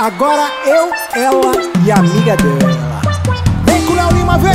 Agora eu, ela e a amiga dela. Vem com o Léo Lima, vem!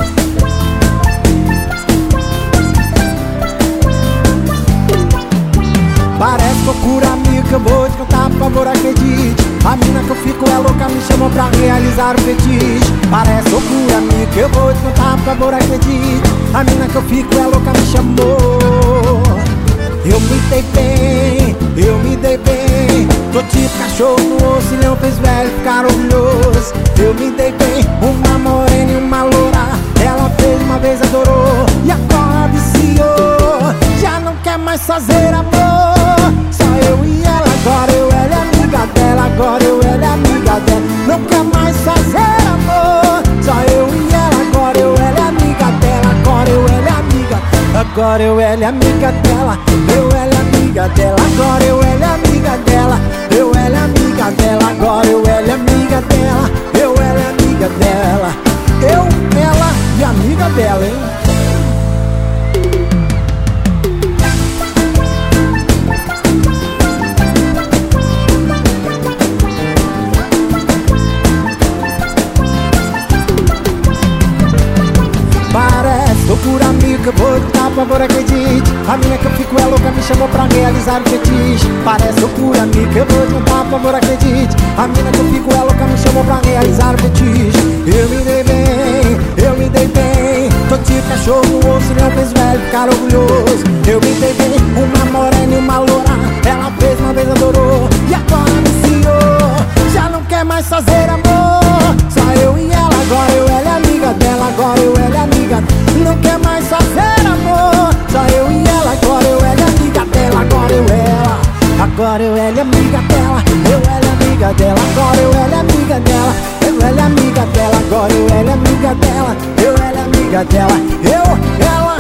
Parece loucura, amiga, que eu vou te contar, por favor, acredite. A mina que eu fico é louca, me chamou pra realizar o fetiche. Parece loucura, amiga, que eu vou te contar, por favor, acredite. A mina que eu fico é louca, me chamou. Eu me dei bem, eu me dei bem. Tô tipo cachorro no osso, leão fez velho ficar orgulhoso. Eu me dei bem, uma morena e uma loura. Ela fez uma vez, adorou, e agora viciou. Já não quer mais fazer amor, só eu e ela. Agora eu, ela é amiga dela. Agora eu, ela é amiga dela. Não quer mais fazer amor, só eu e ela. Agora eu, ela é amiga dela. Agora eu, ela é amiga. Agora eu, ela é amiga dela. Eu, ela é amiga dela. Agora eu, ela é amiga dela. Eu, ela é amiga dela. Agora eu, ela é amiga dela. Eu, ela é amiga dela. Eu, ela e amiga dela, hein? Parece loucura, amiga, eu vou te dar, por favor, acredite. A mina que eu fico é louca, me chamou pra realizar o fetiche. Parece loucura, amiga, eu vou te dar, por favor, acredite. A mina que eu fico é louca, me chamou pra realizar o fetiche. Eu me dei bem, eu me dei bem. Tô tipo cachorro no osso, leão fez velho ficar orgulhoso. Eu me dei bem, uma morena e uma loura. Ela fez uma vez, adorou, e agora viciou. Já não quer mais fazer amor, só eu e ela. Agora eu, ela é amiga dela. Agora eu, ela é amiga. Não quer mais fazer amor, só eu e ela. Agora eu, ela é amiga dela. Agora eu, ela. Agora eu, ela é amiga dela. Eu, ela é amiga dela. Agora eu, ela é amiga dela. Eu, ela é amiga dela. Agora eu, ela é amiga dela. Eu, ela é amiga dela. Eu, ela